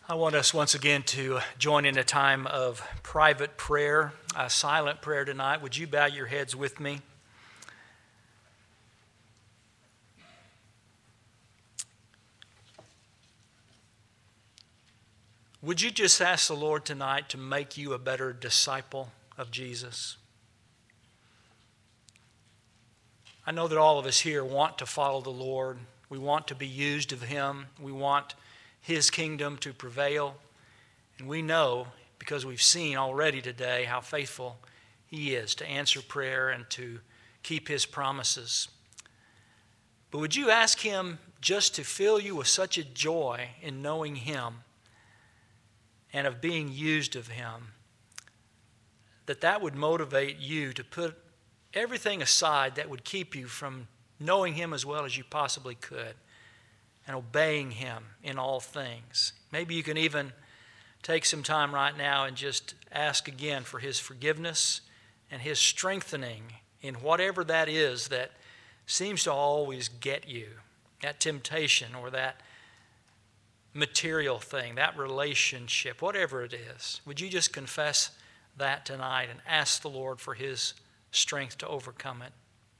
I want us once again to join in a time of private prayer, a silent prayer tonight. Would you bow your heads with me? Would you just ask the Lord tonight to make you a better disciple of Jesus? I know that all of us here want to follow the Lord. We want to be used of Him. We want His kingdom to prevail. And we know, because we've seen already today, how faithful He is to answer prayer and to keep His promises. But would you ask Him just to fill you with such a joy in knowing Him and of being used of Him, that would motivate you to put everything aside that would keep you from knowing Him as well as you possibly could and obeying Him in all things. Maybe you can even take some time right now and just ask again for His forgiveness and His strengthening in whatever that is that seems to always get you, that temptation or that material thing, that relationship, whatever it is. Would you just confess that tonight and ask the Lord for His strength to overcome it?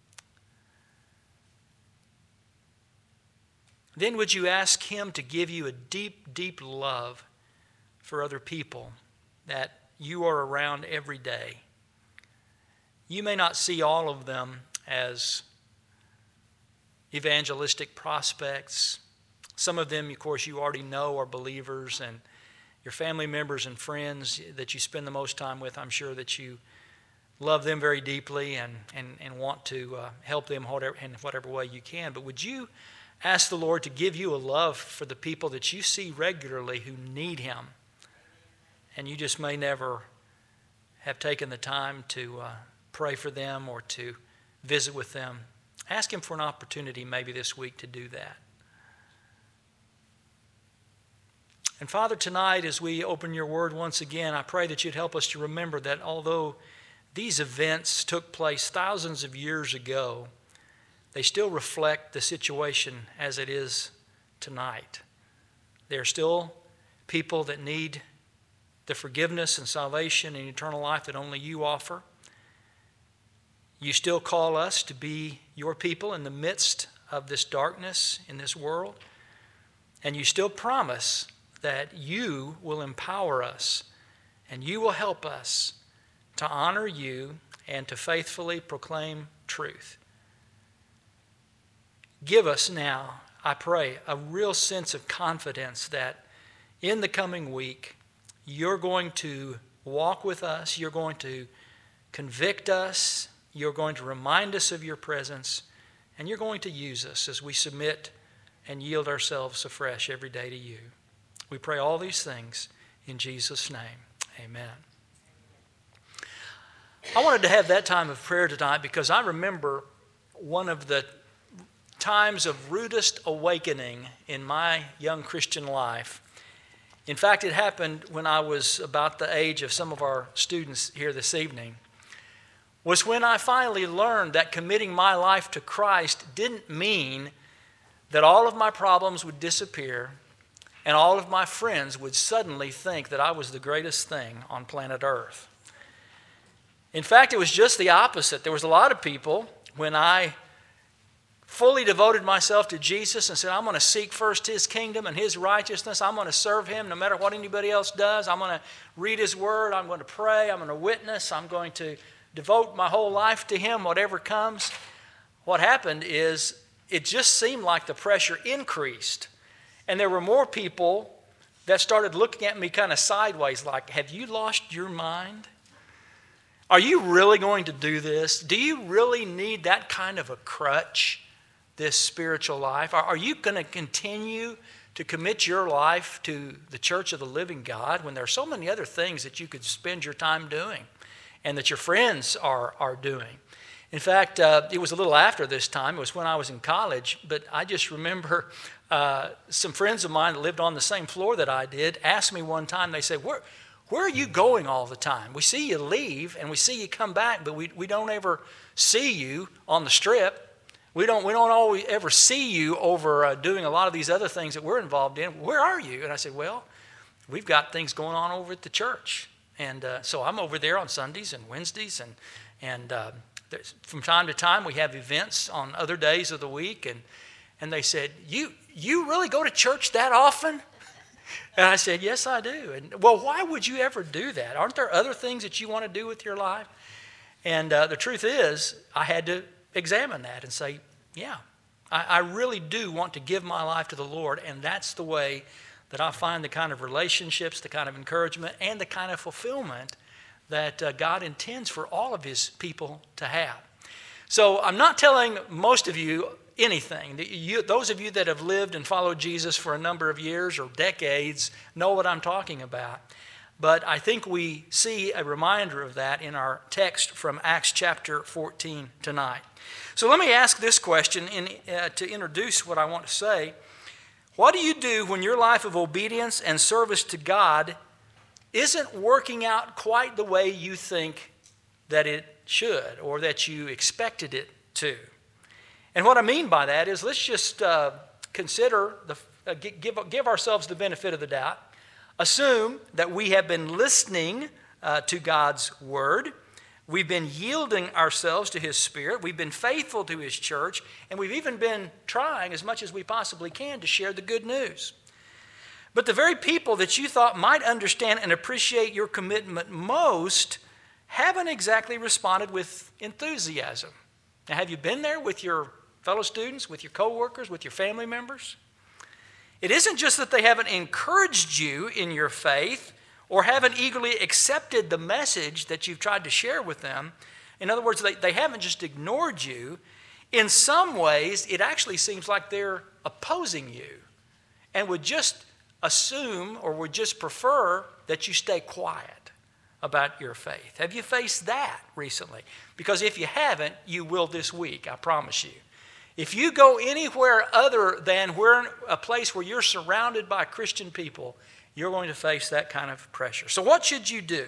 Then would you ask Him to give you a deep, deep love for other people that you are around every day? You may not see all of them as evangelistic prospects. Some of them, of course, you already know are believers, and your family members and friends that you spend the most time with, I'm sure that you love them very deeply and want to help them in whatever way you can. But would you ask the Lord to give you a love for the people that you see regularly who need Him, and you just may never have taken the time to pray for them or to visit with them? Ask Him for an opportunity maybe this week to do that. And Father, tonight as we open your word once again, I pray that you'd help us to remember that although these events took place thousands of years ago, they still reflect the situation as it is tonight. There are still people that need the forgiveness and salvation and eternal life that only you offer. You still call us to be your people in the midst of this darkness in this world. And you still promise that you will empower us and you will help us to honor you and to faithfully proclaim truth. Give us now, I pray, a real sense of confidence that in the coming week, you're going to walk with us, you're going to convict us, you're going to remind us of your presence, and you're going to use us as we submit and yield ourselves afresh every day to you. We pray all these things in Jesus' name. Amen. I wanted to have that time of prayer tonight because I remember one of the times of rudest awakening in my young Christian life. In fact, it happened when I was about the age of some of our students here this evening, was when I finally learned that committing my life to Christ didn't mean that all of my problems would disappear and all of my friends would suddenly think that I was the greatest thing on planet Earth. In fact, it was just the opposite. There was a lot of people, when I fully devoted myself to Jesus and said, I'm going to seek first His kingdom and His righteousness. I'm going to serve Him no matter what anybody else does. I'm going to read His word. I'm going to pray. I'm going to witness. I'm going to devote my whole life to Him, whatever comes. What happened is it just seemed like the pressure increased. And there were more people that started looking at me kind of sideways like, have you lost your mind? Are you really going to do this? Do you really need that kind of a crutch, this spiritual life? Are you going to continue to commit your life to the church of the living God when there are so many other things that you could spend your time doing and that your friends are doing? In fact, it was a little after this time. It was when I was in college, but I just remember some friends of mine that lived on the same floor that I did asked me one time, they said, where are you going all the time? We see you leave and we see you come back, but we don't ever see you on the strip. We don't always ever see you over doing a lot of these other things that we're involved in. Where are you? And I said, well, we've got things going on over at the church. And so I'm over there on Sundays and Wednesdays, and from time to time we have events on other days of the week. And they said, you really go to church that often? And I said, yes, I do. And, well, why would you ever do that? Aren't there other things that you want to do with your life? And the truth is, I had to examine that and say, yeah, I really do want to give my life to the Lord, and that's the way that I find the kind of relationships, the kind of encouragement, and the kind of fulfillment that God intends for all of His people to have. So I'm not telling most of you anything. Those of you that have lived and followed Jesus for a number of years or decades know what I'm talking about. But I think we see a reminder of that in our text from Acts chapter 14 tonight. So let me ask this question to introduce what I want to say. What do you do when your life of obedience and service to God isn't working out quite the way you think that it should or that you expected it to? And what I mean by that is, let's just consider, give ourselves the benefit of the doubt. Assume that we have been listening to God's Word. We've been yielding ourselves to His Spirit. We've been faithful to His church. And we've even been trying as much as we possibly can to share the good news. But the very people that you thought might understand and appreciate your commitment most haven't exactly responded with enthusiasm. Now, have you been there with your fellow students, with your coworkers, with your family members? It isn't just that they haven't encouraged you in your faith or haven't eagerly accepted the message that you've tried to share with them. In other words, they haven't just ignored you. In some ways, it actually seems like they're opposing you and would just assume or would just prefer that you stay quiet about your faith. Have you faced that recently? Because if you haven't, you will this week, I promise you. If you go anywhere other than a place where you're surrounded by Christian people, you're going to face that kind of pressure. So what should you do?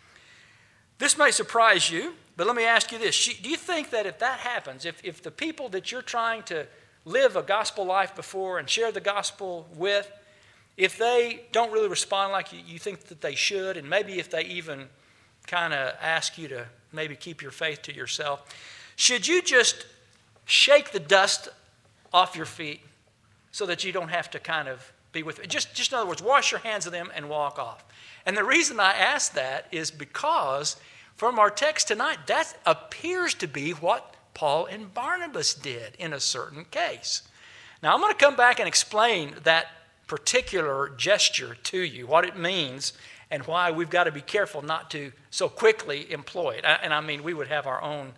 This may surprise you, but let me ask you this. Do you think that if that happens, if the people that you're trying to live a gospel life before and share the gospel with, if they don't really respond like you think that they should, and maybe if they even kind of ask you to maybe keep your faith to yourself, should you just shake the dust off your feet so that you don't have to kind of be with it? Just in other words, wash your hands of them and walk off. And the reason I ask that is because from our text tonight, that appears to be what Paul and Barnabas did in a certain case. Now, I'm going to come back and explain that particular gesture to you, what it means, and why we've got to be careful not to so quickly employ it. And I mean, we would have our own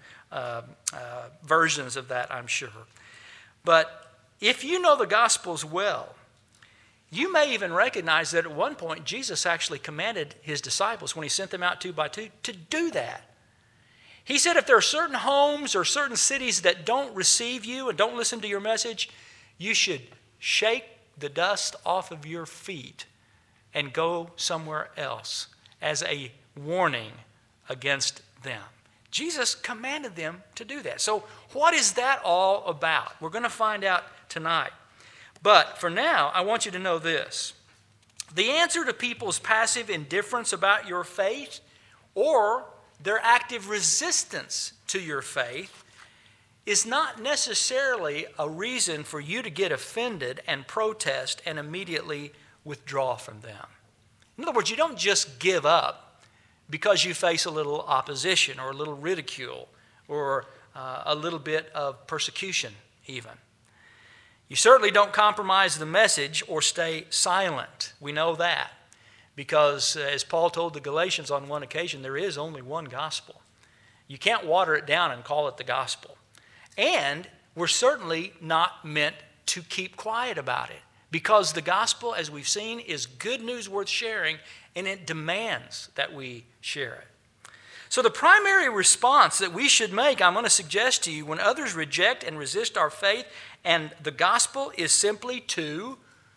versions of that, I'm sure. But if you know the Gospels well, you may even recognize that at one point Jesus actually commanded His disciples when He sent them out 2 by 2 to do that. He said if there are certain homes or certain cities that don't receive you and don't listen to your message, you should shake the dust off of your feet and go somewhere else as a warning against them. Jesus commanded them to do that. So what is that all about? We're going to find out tonight. But for now, I want you to know this. The answer to people's passive indifference about your faith or their active resistance to your faith is not necessarily a reason for you to get offended and protest and immediately withdraw from them. In other words, you don't just give up because you face a little opposition or a little ridicule or a little bit of persecution even. You certainly don't compromise the message or stay silent. We know that because as Paul told the Galatians on one occasion, there is only one gospel. You can't water it down and call it the gospel. And we're certainly not meant to keep quiet about it because the gospel, as we've seen, is good news worth sharing, and it demands that we share it. So the primary response that we should make, I'm going to suggest to you, when others reject and resist our faith and the gospel, is simply to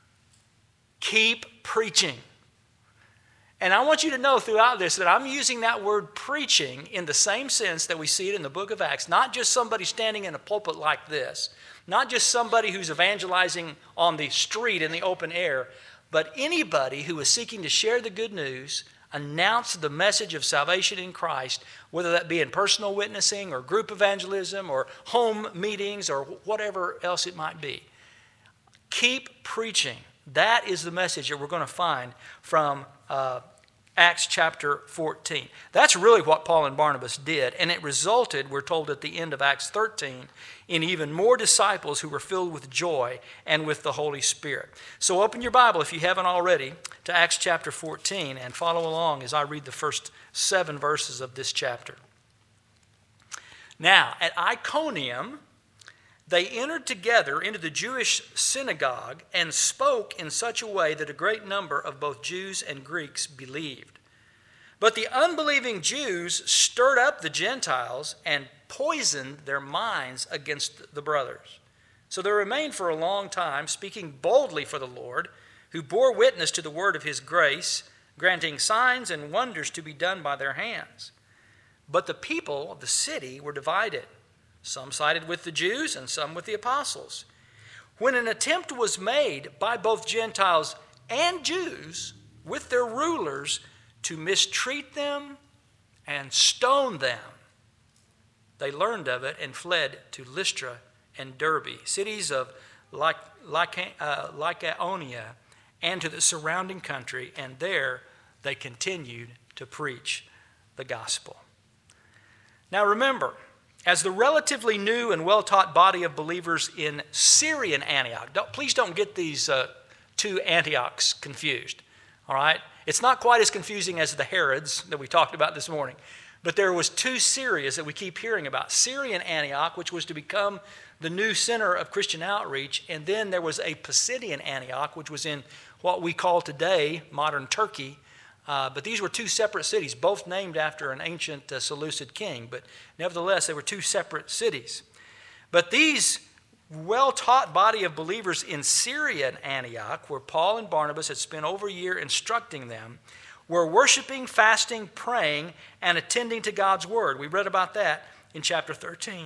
keep preaching. And I want you to know throughout this that I'm using that word preaching in the same sense that we see it in the book of Acts. Not just somebody standing in a pulpit like this. Not just somebody who's evangelizing on the street in the open air. but anybody who was seeking to share the good news, announce the message of salvation in Christ, whether that be in personal witnessing or group evangelism or home meetings or whatever else it might be. Keep preaching. That is the message that we're going to find from Acts chapter 14. That's really what Paul and Barnabas did, and it resulted, we're told at the end of Acts 13, in even more disciples who were filled with joy and with the Holy Spirit. So open your Bible, if you haven't already, to Acts chapter 14 and follow along as I read the first 7 verses of this chapter. Now, at Iconium, they entered together into the Jewish synagogue and spoke in such a way that a great number of both Jews and Greeks believed. But the unbelieving Jews stirred up the Gentiles and poisoned their minds against the brothers. So they remained for a long time, speaking boldly for the Lord, who bore witness to the word of his grace, granting signs and wonders to be done by their hands. But the people of the city were divided. Some sided with the Jews and some with the apostles. When an attempt was made by both Gentiles and Jews with their rulers to mistreat them and stone them, they learned of it and fled to Lystra and Derbe, cities of Lycaonia, and to the surrounding country, and there they continued to preach the gospel. Now remember, as the relatively new and well-taught body of believers in Syrian Antioch, please don't get these two Antiochs confused, all right? It's not quite as confusing as the Herods that we talked about this morning, but there was 2 Syrias that we keep hearing about. Syrian Antioch, which was to become the new center of Christian outreach, and then there was a Pisidian Antioch, which was in what we call today modern Turkey. But these were 2 separate cities, both named after an ancient Seleucid king. But nevertheless, they were 2 separate cities. But these well-taught body of believers in Syrian Antioch, where Paul and Barnabas had spent over a year instructing them, were worshiping, fasting, praying, and attending to God's word. We read about that in chapter 13.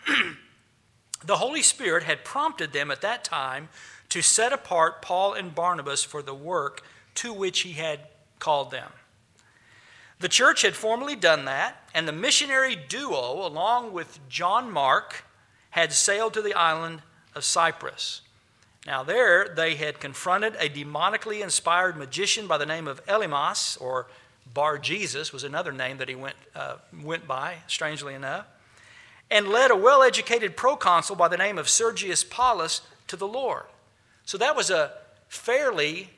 The Holy Spirit had prompted them at that time to set apart Paul and Barnabas for the work to which he had called them. The church had formally done that, and the missionary duo, along with John Mark, had sailed to the island of Cyprus. Now there they had confronted a demonically inspired magician by the name of Elymas, or Bar-Jesus was another name that he went by, strangely enough, and led a well-educated proconsul by the name of Sergius Paulus to the Lord. So that was a fairly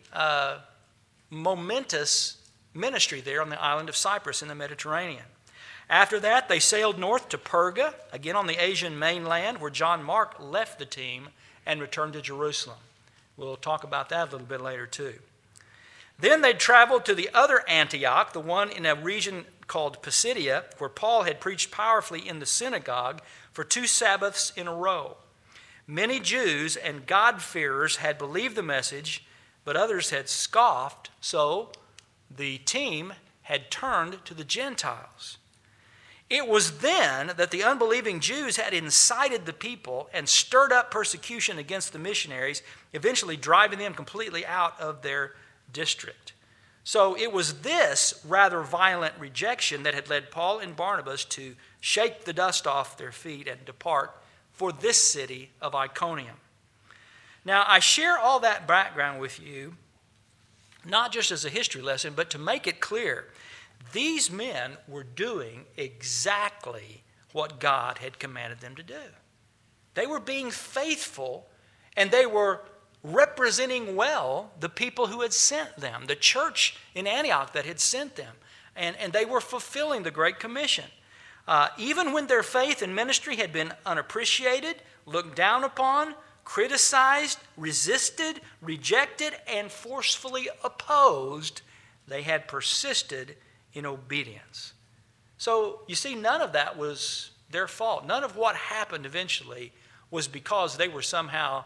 momentous ministry there on the island of Cyprus in the Mediterranean. After that, they sailed north to Perga, again on the Asian mainland, where John Mark left the team and returned to Jerusalem. We'll talk about that a little bit later too. Then they traveled to the other Antioch, the one in a region called Pisidia, where Paul had preached powerfully in the synagogue for 2 Sabbaths in a row. Many Jews and God-fearers had believed the message, but others had scoffed, so the team had turned to the Gentiles. It was then that the unbelieving Jews had incited the people and stirred up persecution against the missionaries, eventually driving them completely out of their district. So it was this rather violent rejection that had led Paul and Barnabas to shake the dust off their feet and depart for this city of Iconium. Now, I share all that background with you, not just as a history lesson, but to make it clear, these men were doing exactly what God had commanded them to do. They were being faithful, and they were representing well the people who had sent them, the church in Antioch that had sent them, and they were fulfilling the Great Commission. Even when their faith and ministry had been unappreciated, looked down upon, criticized, resisted, rejected, and forcefully opposed, they had persisted in obedience. So you see, none of that was their fault. None of what happened eventually was because they were somehow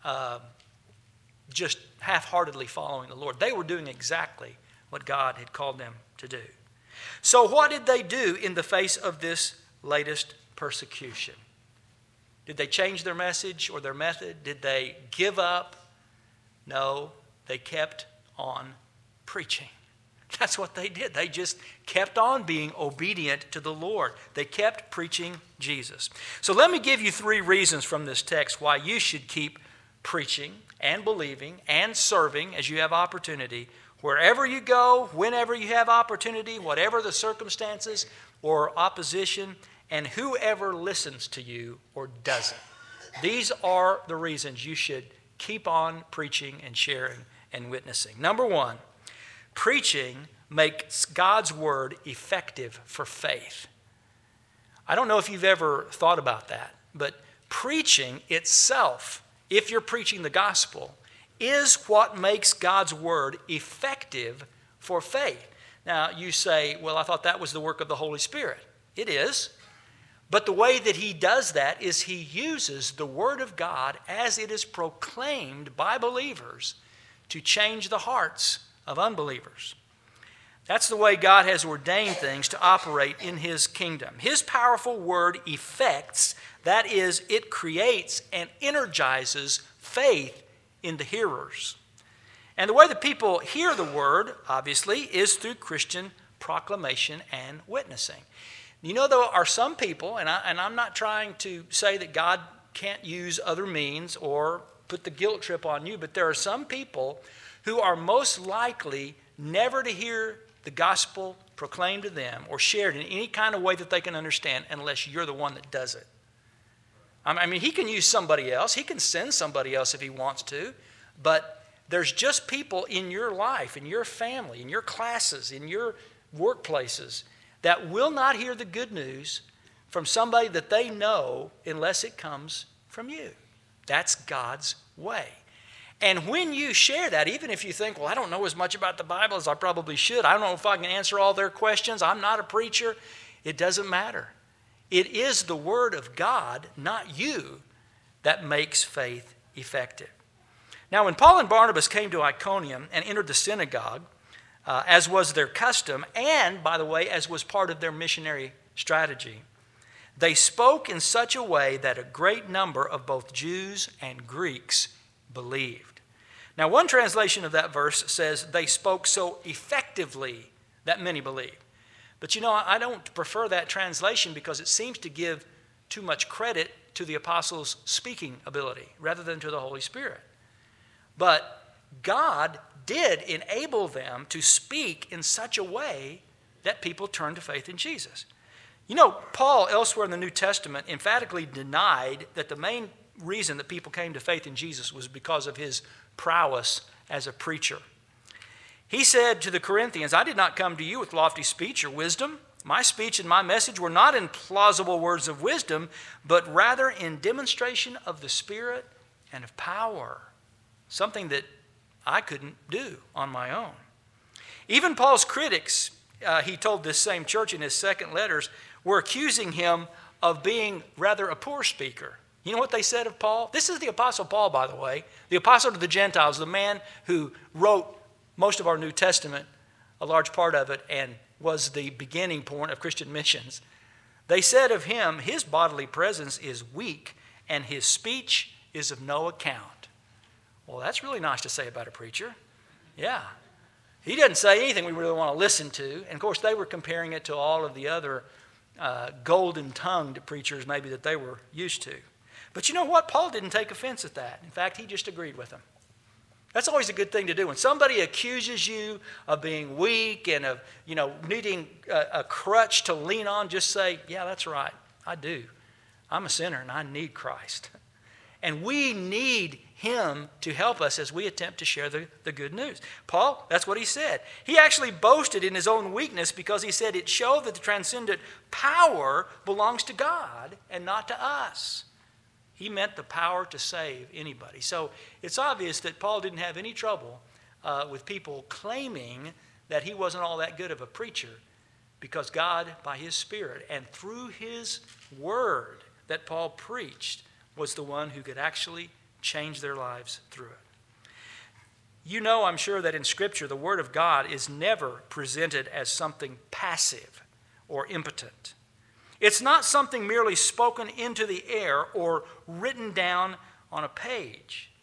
just half-heartedly following the Lord. They were doing exactly what God had called them to do. So what did they do in the face of this latest persecution? Did they change their message or their method? Did they give up? No, They kept on preaching. That's what they did. They just kept on being obedient to the Lord. They kept preaching Jesus. So let me give you 3 reasons from this text why you should keep preaching and believing and serving as you have opportunity. Wherever you go, whenever you have opportunity, whatever the circumstances or opposition, and whoever listens to you or doesn't. These are the reasons you should keep on preaching and sharing and witnessing. Number 1, preaching makes God's word effective for faith. I don't know if you've ever thought about that, but preaching itself, if you're preaching the gospel, is what makes God's word effective for faith. Now, you say, well, I thought that was the work of the Holy Spirit. It is. But the way that he does that is he uses the word of God as it is proclaimed by believers to change the hearts of unbelievers. That's the way God has ordained things to operate in his kingdom. His powerful word effects, that is, it creates and energizes faith in the hearers. And the way that people hear the word, obviously, is through Christian proclamation and witnessing. You know, there are some people, and I'm not trying to say that God can't use other means or put the guilt trip on you, but there are some people who are most likely never to hear the gospel proclaimed to them or shared in any kind of way that they can understand unless you're the one that does it. I mean, he can use somebody else. He can send somebody else if he wants to, but there's just people in your life, in your family, in your classes, in your workplaces that will not hear the good news from somebody that they know unless it comes from you. That's God's way. And when you share that, even if you think, well, I don't know as much about the Bible as I probably should. I don't know if I can answer all their questions. I'm not a preacher. It doesn't matter. It is the word of God, not you, that makes faith effective. Now, when Paul and Barnabas came to Iconium and entered the synagogue, as was their custom, and, by the way, as was part of their missionary strategy, they spoke in such a way that a great number of both Jews and Greeks believed. Now, one translation of that verse says they spoke so effectively that many believed. But you know, I don't prefer that translation because it seems to give too much credit to the apostles' speaking ability rather than to the Holy Spirit. But God did enable them to speak in such a way that people turned to faith in Jesus. You know, Paul, elsewhere in the New Testament, emphatically denied that the main reason that people came to faith in Jesus was because of his prowess as a preacher. He said to the Corinthians, I did not come to you with lofty speech or wisdom. My speech and my message were not in plausible words of wisdom, but rather in demonstration of the Spirit and of power, something that I couldn't do on my own. Even Paul's critics, he told this same church in his second letters, were accusing him of being rather a poor speaker. You know what they said of Paul? This is the Apostle Paul, by the way, the apostle to the Gentiles, the man who wrote most of our New Testament, a large part of it, and was the beginning point of Christian missions. They said of him, his bodily presence is weak and his speech is of no account. Well, that's really nice to say about a preacher. Yeah. He doesn't say anything we really want to listen to. And of course, they were comparing it to all of the other golden-tongued preachers maybe that they were used to. But you know what? Paul didn't take offense at that. In fact, he just agreed with them. That's always a good thing to do. When somebody accuses you of being weak and of, needing a crutch to lean on, just say, yeah, that's right. I do. I'm a sinner and I need Christ. And we need him to help us as we attempt to share the good news. Paul, that's what he said. He actually boasted in his own weakness because he said it showed that the transcendent power belongs to God and not to us. He meant the power to save anybody. So it's obvious that Paul didn't have any trouble with people claiming that he wasn't all that good of a preacher because God, by his Spirit and through his word that Paul preached, was the one who could actually change their lives through it. You know, I'm sure that in Scripture, the Word of God is never presented as something passive or impotent. It's not something merely spoken into the air or written down on a page.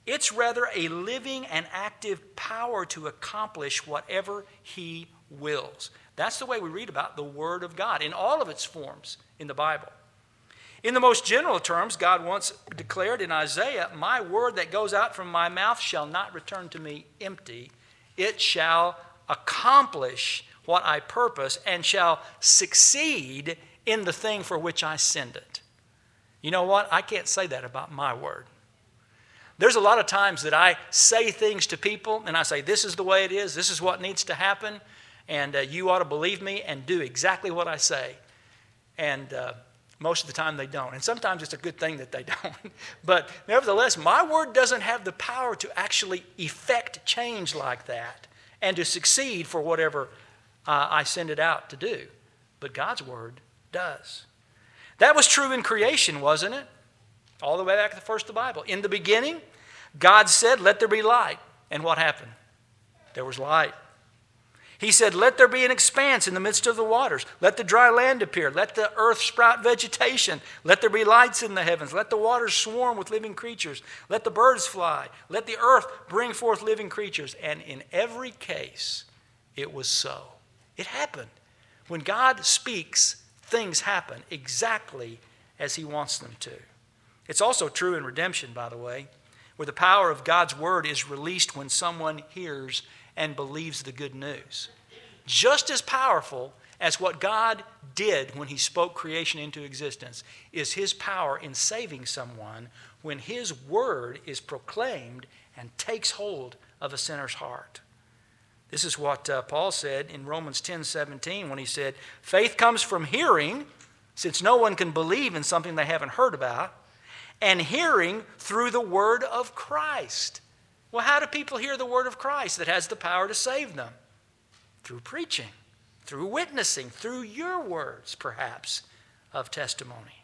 It's rather a living and active power to accomplish whatever He wills. That's the way we read about the Word of God in all of its forms in the Bible. In the most general terms, God once declared in Isaiah, "My word that goes out from my mouth shall not return to me empty. It shall accomplish what I purpose and shall succeed in the thing for which I send it." You know what? I can't say that about my word. There's a lot of times that I say things to people and I say, this is the way it is, this is what needs to happen, and you ought to believe me and do exactly what I say. And most of the time they don't. And sometimes it's a good thing that they don't. But nevertheless, my word doesn't have the power to actually effect change like that and to succeed for whatever I send it out to do. But God's word does. That was true in creation, wasn't it? All the way back to the first of the Bible. In the beginning, God said, "Let there be light." And what happened? There was light. He said, "Let there be an expanse in the midst of the waters. Let the dry land appear. Let the earth sprout vegetation. Let there be lights in the heavens. Let the waters swarm with living creatures. Let the birds fly. Let the earth bring forth living creatures." And in every case, it was so. It happened. When God speaks, things happen exactly as He wants them to. It's also true in redemption, by the way, where the power of God's word is released when someone hears and believes the good news. Just as powerful as what God did when He spoke creation into existence is His power in saving someone when His word is proclaimed and takes hold of a sinner's heart. This is what Paul said in Romans 10:17 when he said, "Faith comes from hearing, since no one can believe in something they haven't heard about, and hearing through the word of Christ." Well, how do people hear the word of Christ that has the power to save them? Through preaching, through witnessing, through your words, perhaps, of testimony.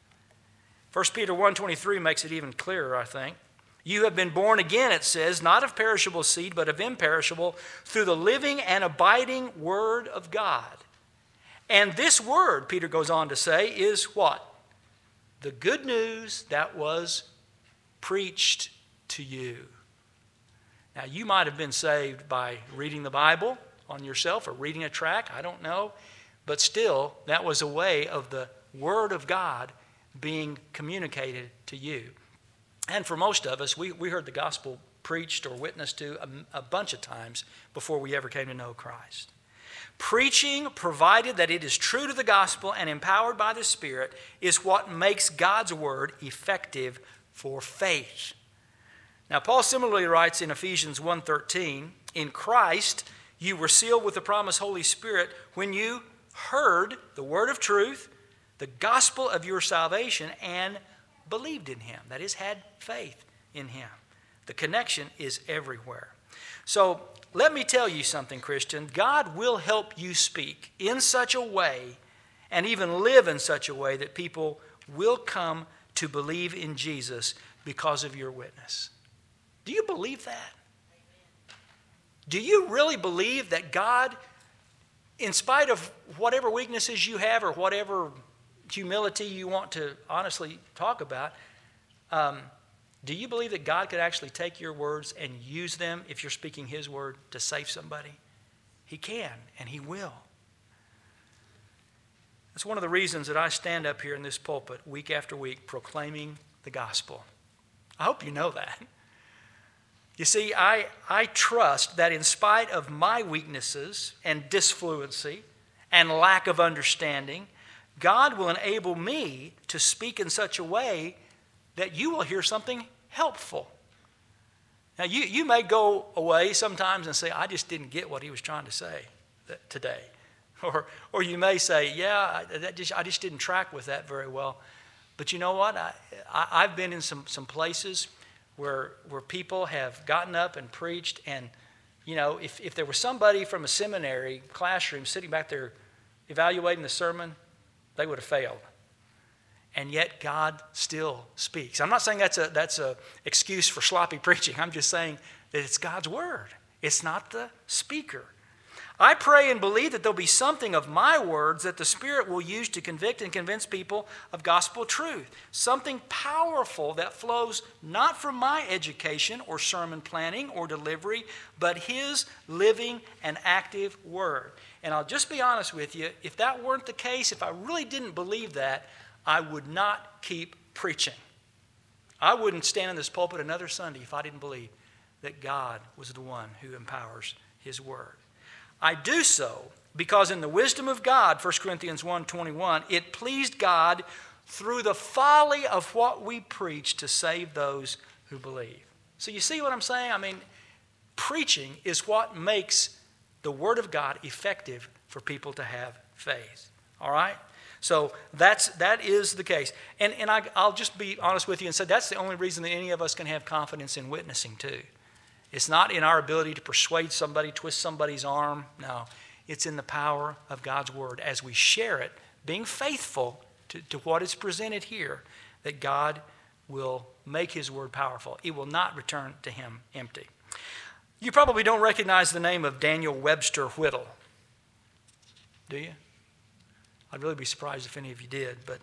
1 Peter 1:23 makes it even clearer, I think. "You have been born again," it says, "not of perishable seed, but of imperishable, through the living and abiding word of God." And this word, Peter goes on to say, is what? The good news that was preached to you. Now, you might have been saved by reading the Bible on yourself or reading a tract, I don't know. But still, that was a way of the Word of God being communicated to you. And for most of us, we heard the gospel preached or witnessed to a bunch of times before we ever came to know Christ. Preaching, provided that it is true to the gospel and empowered by the Spirit, is what makes God's word effective for faith. Now, Paul similarly writes in Ephesians 1:13, "In Christ you were sealed with the promised Holy Spirit when you heard the word of truth, the gospel of your salvation, and believed in Him." That is, had faith in Him. The connection is everywhere. So, let me tell you something, Christian. God will help you speak in such a way and even live in such a way that people will come to believe in Jesus because of your witness. Do you believe that? Do you really believe that God, in spite of whatever weaknesses you have or whatever humility you want to honestly talk about, do you believe that God could actually take your words and use them, if you're speaking His word, to save somebody? He can, and He will. That's one of the reasons that I stand up here in this pulpit week after week proclaiming the gospel. I hope you know that. You see, I trust that in spite of my weaknesses and disfluency and lack of understanding, God will enable me to speak in such a way that you will hear something helpful. Now, you may go away sometimes and say, "I just didn't get what he was trying to say today." Or you may say, "Yeah, I just didn't track with that very well." But you know what? I've been in some places where people have gotten up and preached, and you know, if there was somebody from a seminary classroom sitting back there evaluating the sermon, they would have failed. And yet God still speaks. I'm not saying that's a excuse for sloppy preaching. I'm just saying that it's God's word. It's not the speaker. I pray and believe that there'll be something of my words that the Spirit will use to convict and convince people of gospel truth. Something powerful that flows not from my education or sermon planning or delivery, but His living and active Word. And I'll just be honest with you, if that weren't the case, if I really didn't believe that, I would not keep preaching. I wouldn't stand in this pulpit another Sunday if I didn't believe that God was the one who empowers His Word. I do so because in the wisdom of God, 1 Corinthians 1:21, it pleased God through the folly of what we preach to save those who believe. So you see what I'm saying? I mean, preaching is what makes the Word of God effective for people to have faith. All right? So that is the case. And I'll just be honest with you and say that's the only reason that any of us can have confidence in witnessing too. It's not in our ability to persuade somebody, twist somebody's arm. No, it's in the power of God's Word as we share it, being faithful to what is presented here, that God will make His Word powerful. It will not return to Him empty. You probably don't recognize the name of Daniel Webster Whittle, do you? I'd really be surprised if any of you did, but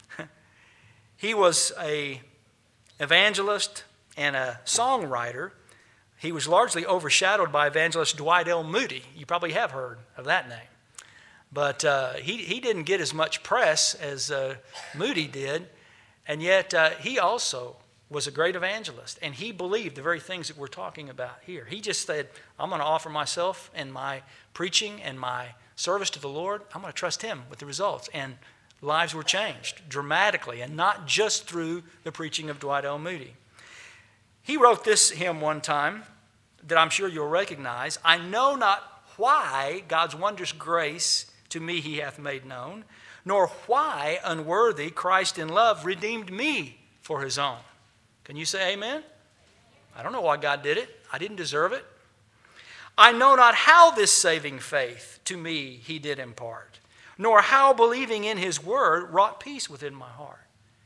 he was an evangelist and a songwriter. He was largely overshadowed by evangelist Dwight L. Moody. You probably have heard of that name. But he didn't get as much press as Moody did, and yet he also was a great evangelist, and he believed the very things that we're talking about here. He just said, I'm going to offer myself and my preaching and my service to the Lord. I'm going to trust Him with the results. And lives were changed dramatically, and not just through the preaching of Dwight L. Moody. He wrote this hymn one time that I'm sure you'll recognize. I know not why God's wondrous grace to me He hath made known, nor why unworthy Christ in love redeemed me for His own. Can you say amen? I don't know why God did it. I didn't deserve it. I know not how this saving faith to me He did impart, nor how believing in His word wrought peace within my heart.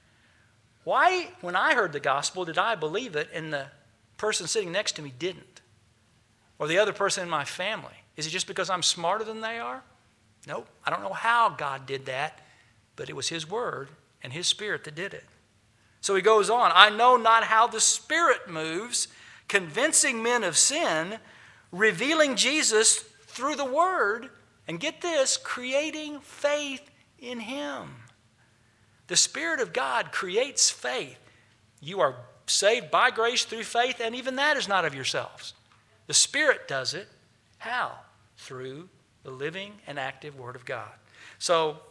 Why, when I heard the gospel, did I believe it and the person sitting next to me didn't? Or the other person in my family? Is it just because I'm smarter than they are? Nope. I don't know how God did that, but it was His word and His Spirit that did it. So he goes on, I know not how the Spirit moves, convincing men of sin, revealing Jesus through the Word, and get this, creating faith in Him. The Spirit of God creates faith. You are saved by grace through faith, and even that is not of yourselves. The Spirit does it. How? Through the living and active Word of God. So,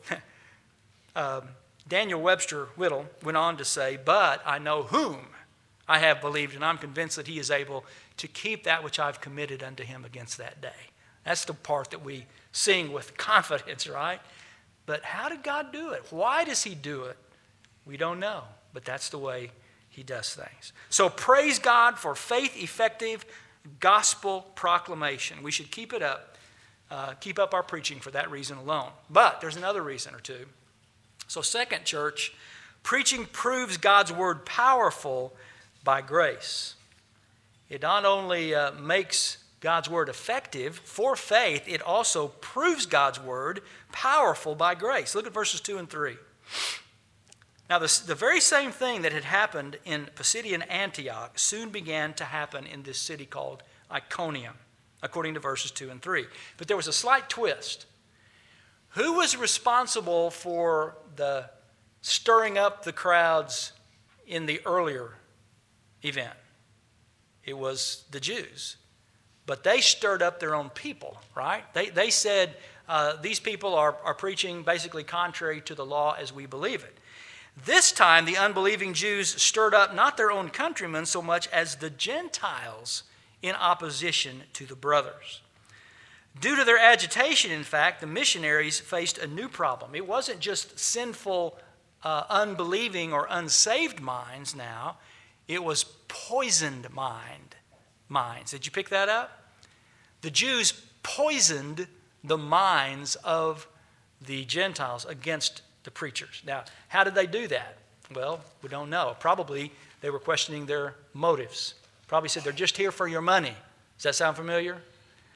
Daniel Webster Whittle went on to say, but I know whom I have believed, and I'm convinced that He is able to keep that which I've committed unto Him against that day. That's the part that we sing with confidence, right? But how did God do it? Why does He do it? We don't know, but that's the way He does things. So praise God for faith-effective gospel proclamation. We should keep it up, keep up our preaching for that reason alone. But there's another reason or two. So second, church, preaching proves God's word powerful by grace. It not only makes God's word effective for faith, it also proves God's word powerful by grace. Look at verses 2 and 3. Now, the very same thing that had happened in Pisidian Antioch soon began to happen in this city called Iconium, according to verses 2 and 3. But there was a slight twist. Who was responsible for the stirring up the crowds in the earlier event? It was the Jews. But they stirred up their own people, right? They said, these people are preaching basically contrary to the law as we believe it. This time, the unbelieving Jews stirred up not their own countrymen so much as the Gentiles in opposition to the brothers. Due to their agitation, in fact, the missionaries faced a new problem. It wasn't just sinful, unbelieving or unsaved minds now. It was poisoned minds. Did you pick that up? The Jews poisoned the minds of the Gentiles against the preachers. Now, how did they do that? Well, we don't know. Probably they were questioning their motives. Probably said they're just here for your money. Does that sound familiar?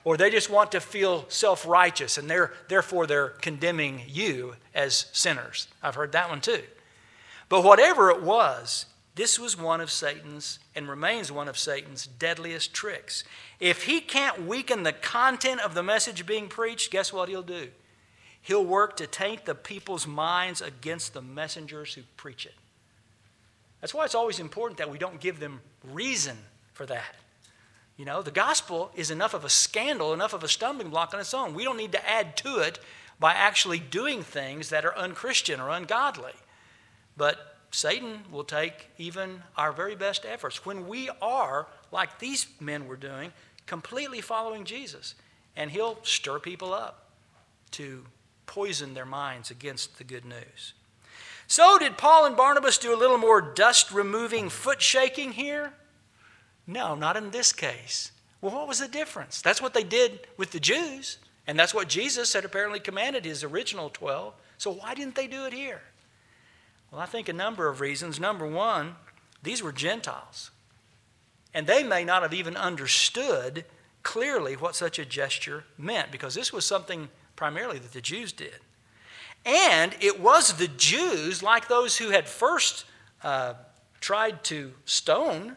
or they just want to feel self-righteous and therefore they're condemning you as sinners. I've heard that one too. But whatever it was, this was one of Satan's and remains one of Satan's deadliest tricks. If he can't weaken the content of the message being preached, guess what he'll do? He'll work to taint the people's minds against the messengers who preach it. That's why it's always important that we don't give them reason for that. You know, the gospel is enough of a scandal, enough of a stumbling block on its own. We don't need to add to it by actually doing things that are unchristian or ungodly. But Satan will take even our very best efforts when we are, like these men were doing, completely following Jesus. And he'll stir people up to poison their minds against the good news. So did Paul and Barnabas do a little more dust-removing foot shaking here? No, not in this case. Well, what was the difference? That's what they did with the Jews, and that's what Jesus had apparently commanded his original 12. So why didn't they do it here? Well, I think a number of reasons. Number one, these were Gentiles, and they may not have even understood clearly what such a gesture meant, because this was something primarily that the Jews did. And it was the Jews, like those who had first tried to stone,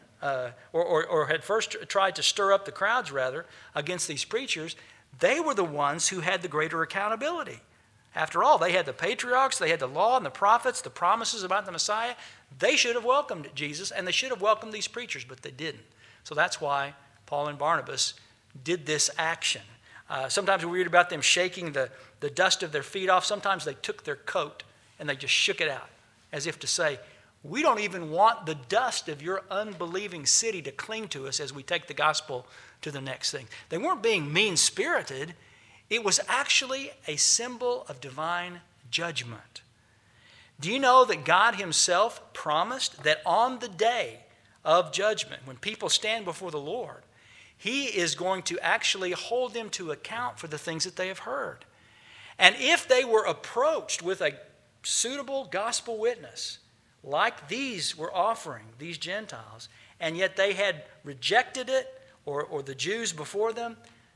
or had first tried to stir up the crowds, rather, against these preachers. They were the ones who had the greater accountability. After all, they had the patriarchs, they had the law and the prophets, the promises about the Messiah. They should have welcomed Jesus, and they should have welcomed these preachers, but they didn't. So that's why Paul and Barnabas did this action. Sometimes we read about them shaking the dust of their feet off. Sometimes they took their coat and they just shook it out, as if to say, we don't even want the dust of your unbelieving city to cling to us as we take the gospel to the next thing. They weren't being mean-spirited. It was actually a symbol of divine judgment. Do you know that God himself promised that on the day of judgment, when people stand before the Lord, he is going to actually hold them to account for the things that they have heard. And if they were approached with a suitable gospel witness, like these were offering, these Gentiles, and yet they had rejected it, or the Jews before them,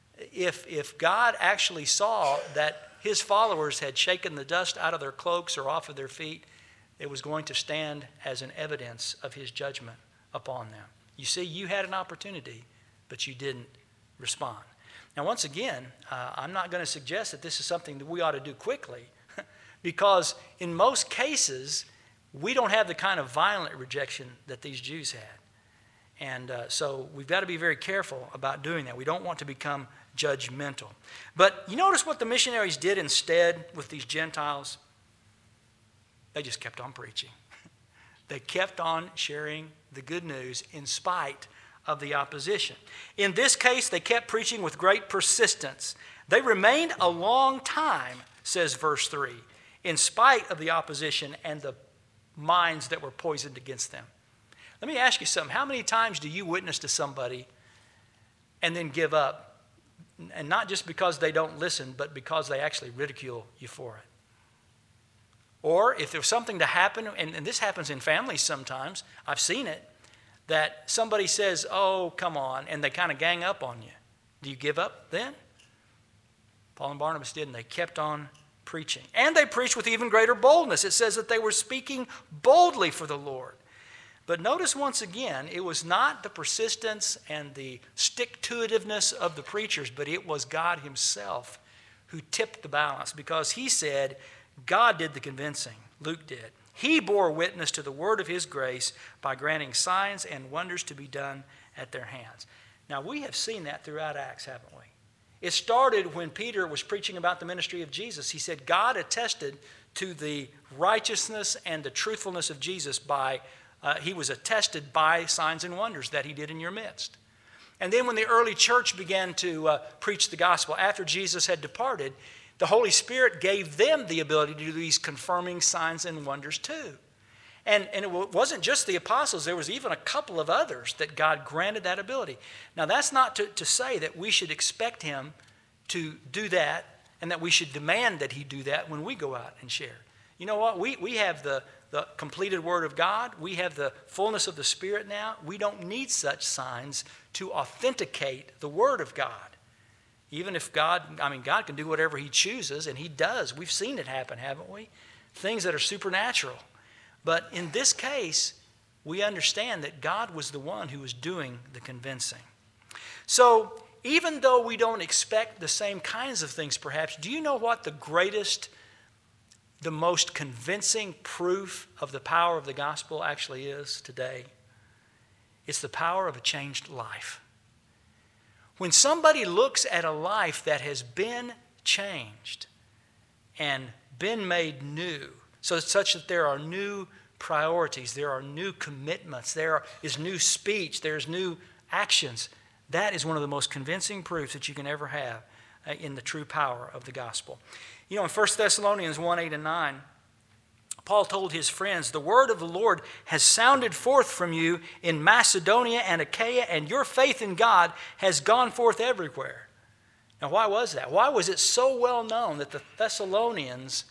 if God actually saw that his followers had shaken the dust out of their cloaks or off of their feet, it was going to stand as an evidence of his judgment upon them. You see, you had an opportunity, but you didn't respond. Now, once again, I'm not going to suggest that this is something that we ought to do quickly, because in most cases, we don't have the kind of violent rejection that these Jews had. And so we've got to be very careful about doing that. We don't want to become judgmental. But you notice what the missionaries did instead with these Gentiles? They just kept on preaching. They kept on sharing the good news in spite of the opposition. In this case, they kept preaching with great persistence. They remained a long time, says verse 3, in spite of the opposition and the minds that were poisoned against them. Let me ask you something. How many times do you witness to somebody and then give up? And not just because they don't listen, but because they actually ridicule you for it. Or if there's something to happen, and this happens in families sometimes, I've seen it, that somebody says, oh, come on, and they kind of gang up on you. Do you give up then? Paul and Barnabas did, and they kept on preaching. And they preached with even greater boldness. It says that they were speaking boldly for the Lord. But notice once again, it was not the persistence and the stick-to-itiveness of the preachers, but it was God himself who tipped the balance, because he said God did the convincing. Luke did. He bore witness to the word of his grace by granting signs and wonders to be done at their hands. Now, we have seen that throughout Acts, haven't we? It started when Peter was preaching about the ministry of Jesus. He said God attested to the righteousness and the truthfulness of Jesus by he was attested by signs and wonders that he did in your midst. And then when the early church began to preach the gospel after Jesus had departed, the Holy Spirit gave them the ability to do these confirming signs and wonders too. And it wasn't just the apostles. There was even a couple of others that God granted that ability. Now, that's not to say that we should expect him to do that and that we should demand that he do that when we go out and share. You know what? We have the completed Word of God. We have the fullness of the Spirit now. We don't need such signs to authenticate the Word of God. Even if God can do whatever he chooses, and he does. We've seen it happen, haven't we? Things that are supernatural. But in this case, we understand that God was the one who was doing the convincing. So even though we don't expect the same kinds of things perhaps, do you know what the most convincing proof of the power of the gospel actually is today? It's the power of a changed life. When somebody looks at a life that has been changed and been made new, so such that there are new priorities, there are new commitments, there is new speech, there's new actions, that is one of the most convincing proofs that you can ever have in the true power of the gospel. You know, in 1 Thessalonians 1, 8 and 9, Paul told his friends, the word of the Lord has sounded forth from you in Macedonia and Achaia, and your faith in God has gone forth everywhere. Now, why was that? Why was it so well known that the Thessalonians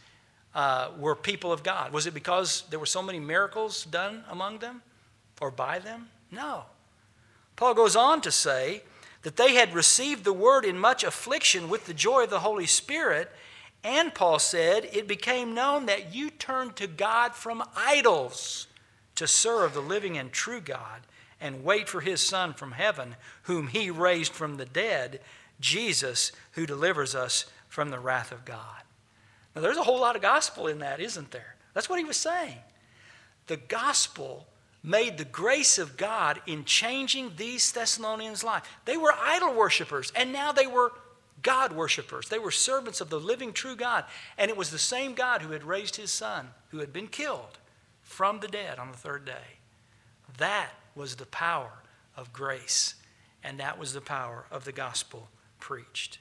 were people of God? Was it because there were so many miracles done among them or by them? No. Paul goes on to say that they had received the word in much affliction with the joy of the Holy Spirit. And Paul said, it became known that you turned to God from idols to serve the living and true God and wait for his Son from heaven, whom he raised from the dead, Jesus, who delivers us from the wrath of God. Now, there's a whole lot of gospel in that, isn't there? That's what he was saying. The gospel made the grace of God in changing these Thessalonians' life. They were idol worshipers, and now they were God worshipers. They were servants of the living true God. And it was the same God who had raised his Son, who had been killed from the dead on the third day. That was the power of grace. And that was the power of the gospel preached.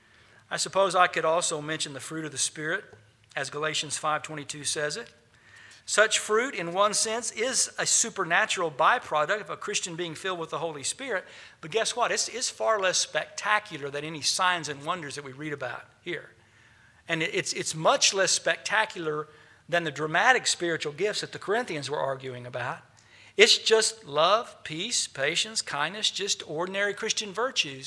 I suppose I could also mention the fruit of the Spirit, as Galatians 5:22 says it. Such fruit, in one sense, is a supernatural byproduct of a Christian being filled with the Holy Spirit. But guess what? It's far less spectacular than any signs and wonders that we read about here. And it's much less spectacular than the dramatic spiritual gifts that the Corinthians were arguing about. It's just love, peace, patience, kindness, just ordinary Christian virtues.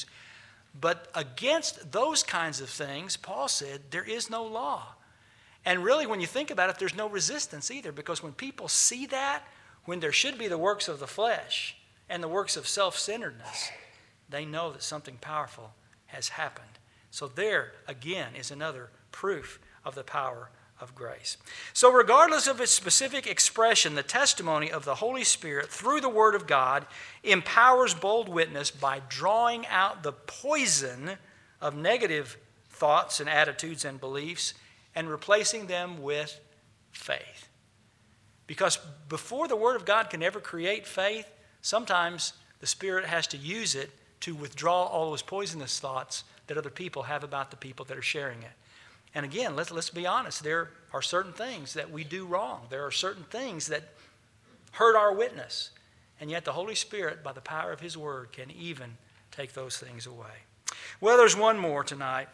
But against those kinds of things, Paul said, there is no law. And really, when you think about it, there's no resistance either, because when people see that, when there should be the works of the flesh and the works of self-centeredness, they know that something powerful has happened. So there, again, is another proof of the power of grace. So regardless of its specific expression, the testimony of the Holy Spirit through the Word of God empowers bold witness by drawing out the poison of negative thoughts and attitudes and beliefs and replacing them with faith. Because before the Word of God can ever create faith, sometimes the Spirit has to use it to withdraw all those poisonous thoughts that other people have about the people that are sharing it. And again, let's be honest, there are certain things that we do wrong. There are certain things that hurt our witness. And yet the Holy Spirit, by the power of His Word, can even take those things away. Well, there's one more tonight.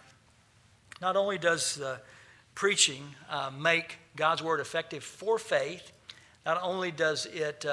Not only does the preaching make God's Word effective for faith, not only does it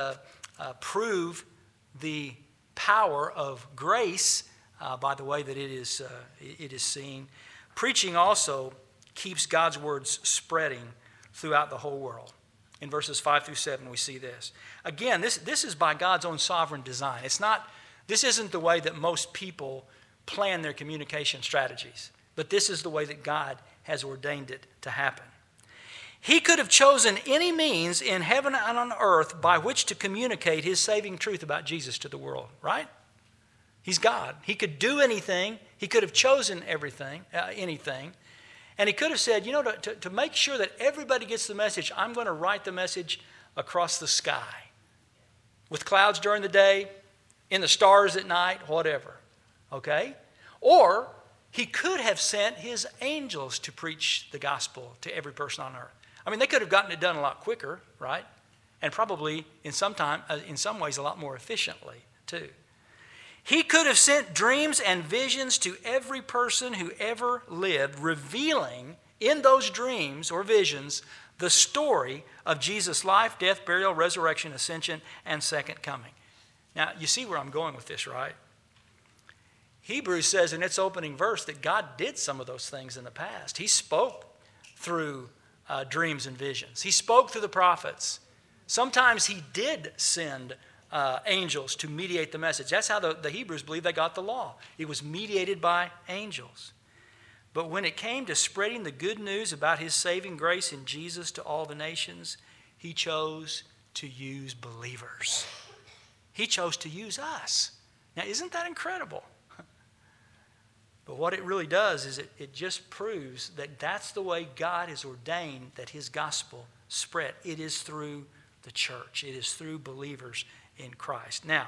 prove the power of grace by the way that it is seen, preaching also keeps God's words spreading throughout the whole world. In verses 5 through 7, we see this. Again, this is by God's own sovereign design. This isn't the way that most people plan their communication strategies, but this is the way that God has ordained it to happen. He could have chosen any means in heaven and on earth by which to communicate His saving truth about Jesus to the world, right? He's God. He could do anything. He could have chosen anything. And He could have said, to make sure that everybody gets the message, I'm going to write the message across the sky. With clouds during the day, in the stars at night, whatever. Okay? Or He could have sent His angels to preach the gospel to every person on earth. I mean, they could have gotten it done a lot quicker, right? And probably in some ways a lot more efficiently too. He could have sent dreams and visions to every person who ever lived, revealing in those dreams or visions the story of Jesus' life, death, burial, resurrection, ascension, and second coming. Now, you see where I'm going with this, right? Hebrews says in its opening verse that God did some of those things in the past. He spoke through dreams and visions. He spoke through the prophets. Sometimes he did send angels to mediate the message. That's how the Hebrews believe they got the law. It was mediated by angels. But when it came to spreading the good news about his saving grace in Jesus to all the nations, he chose to use believers. He chose to use us. Now, isn't that incredible? But what it really does is it just proves that that's the way God has ordained that his gospel spread. It is through the church. It is through believers in Christ. Now,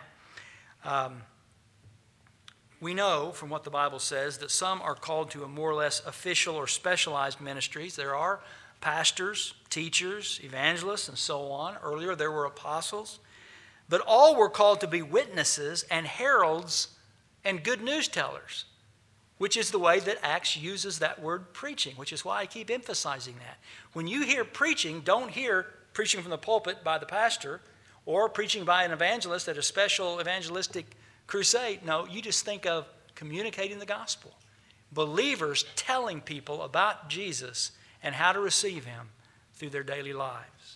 we know from what the Bible says that some are called to a more or less official or specialized ministries. There are pastors, teachers, evangelists, and so on. Earlier there were apostles. But all were called to be witnesses and heralds and good news tellers, which is the way that Acts uses that word preaching, which is why I keep emphasizing that. When you hear preaching, don't hear preaching from the pulpit by the pastor or preaching by an evangelist at a special evangelistic crusade. No, you just think of communicating the gospel. Believers telling people about Jesus and how to receive him through their daily lives.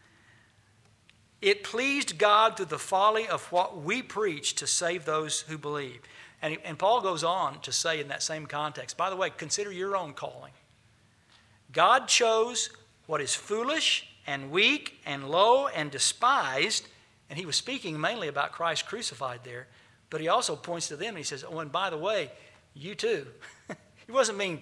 It pleased God through the folly of what we preach to save those who believe. And Paul goes on to say in that same context, by the way, consider your own calling. God chose what is foolish and weak and low and despised, and he was speaking mainly about Christ crucified there, but he also points to them and he says, oh, and by the way, you too. He wasn't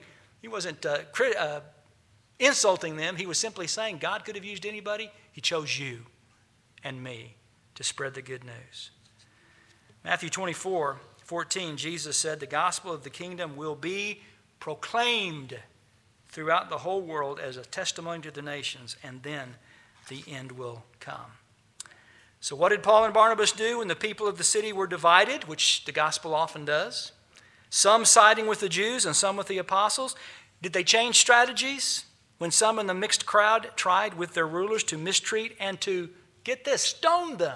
insulting them. He was simply saying God could have used anybody. He chose you and me to spread the good news. Matthew 24:14, Jesus said, the gospel of the kingdom will be proclaimed throughout the whole world as a testimony to the nations, and then the end will come. So what did Paul and Barnabas do when the people of the city were divided, which the gospel often does? Some siding with the Jews and some with the apostles. Did they change strategies when some in the mixed crowd tried with their rulers to mistreat and to, get this, stone them?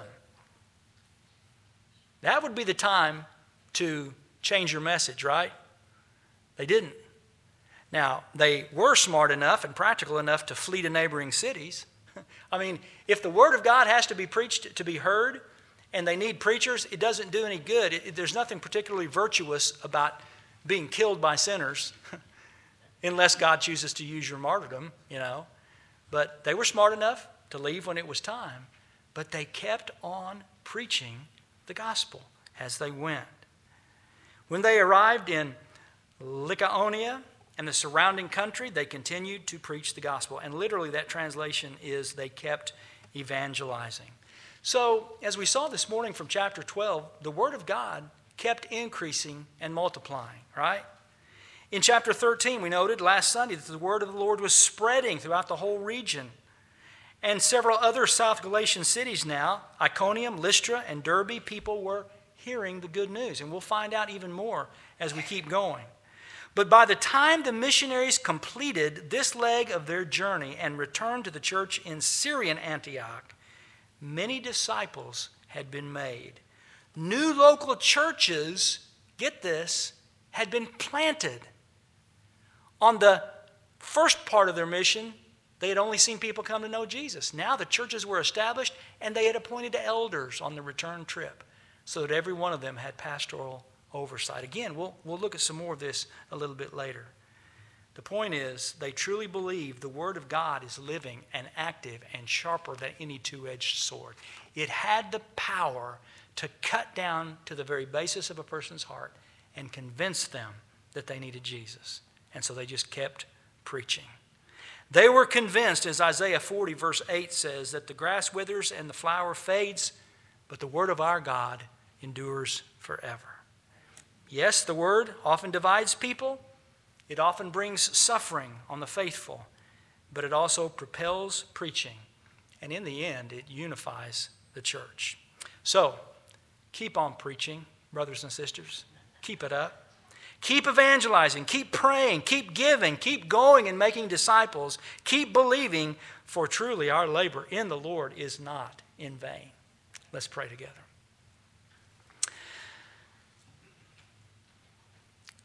That would be the time to change your message, right? They didn't. Now, they were smart enough and practical enough to flee to neighboring cities. I mean, if the word of God has to be preached to be heard and they need preachers, it doesn't do any good. There's nothing particularly virtuous about being killed by sinners unless God chooses to use your martyrdom, you know. But they were smart enough to leave when it was time, but they kept on preaching the gospel as they went. When they arrived in Lycaonia and the surrounding country, they continued to preach the gospel. And literally that translation is they kept evangelizing. So, as we saw this morning from chapter 12, the word of God kept increasing and multiplying, right? In chapter 13, we noted last Sunday that the word of the Lord was spreading throughout the whole region. And several other South Galatian cities now, Iconium, Lystra, and Derbe, people were hearing the good news. And we'll find out even more as we keep going. But by the time the missionaries completed this leg of their journey and returned to the church in Syrian Antioch, many disciples had been made. New local churches, get this, had been planted. On the first part of their mission, they had only seen people come to know Jesus. Now the churches were established and they had appointed elders on the return trip so that every one of them had pastoral oversight. Again, we'll look at some more of this a little bit later. The point is, they truly believe the Word of God is living and active and sharper than any two-edged sword. It had the power to cut down to the very basis of a person's heart and convince them that they needed Jesus. And so they just kept preaching. They were convinced, as Isaiah 40 verse 8 says, that the grass withers and the flower fades, but the Word of our God endures forever. Yes, the Word often divides people. It often brings suffering on the faithful, but it also propels preaching. And in the end, it unifies the church. So, keep on preaching, brothers and sisters. Keep it up. Keep evangelizing. Keep praying. Keep giving. Keep going and making disciples. Keep believing, for truly our labor in the Lord is not in vain. Let's pray together.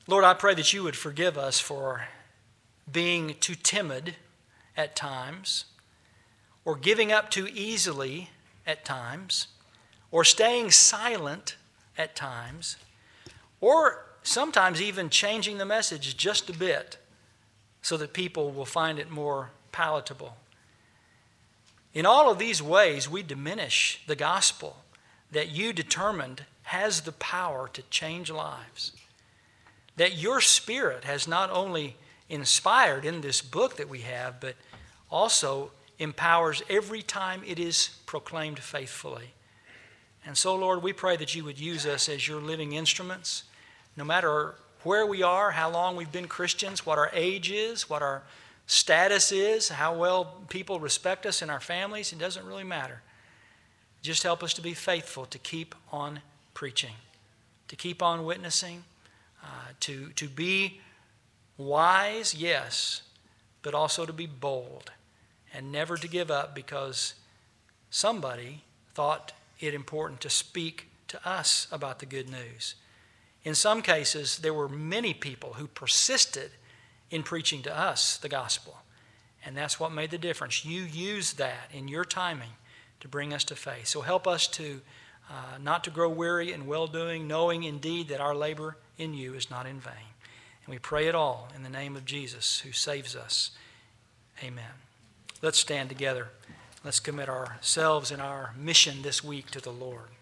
Lord, I pray that you would forgive us for being too timid at times, or giving up too easily at times, or staying silent at times, or sometimes even changing the message just a bit so that people will find it more palatable. In all of these ways, we diminish the gospel that you determined has the power to change lives. That your Spirit has not only inspired in this book that we have, but also empowers every time it is proclaimed faithfully. And so, Lord, we pray that you would use us as your living instruments, no matter where we are, how long we've been Christians, what our age is, what our status is, how well people respect us in our families. It doesn't really matter. Just help us to be faithful, to keep on preaching, to keep on witnessing, to be wise, yes, but also to be bold and never to give up because somebody thought it important to speak to us about the good news. In some cases, there were many people who persisted in preaching to us the gospel, and that's what made the difference. You used that in your timing to bring us to faith. So help us to not to grow weary in well-doing, knowing indeed that our labor in you is not in vain. And we pray it all in the name of Jesus who saves us. Amen. Let's stand together. Let's commit ourselves and our mission this week to the Lord.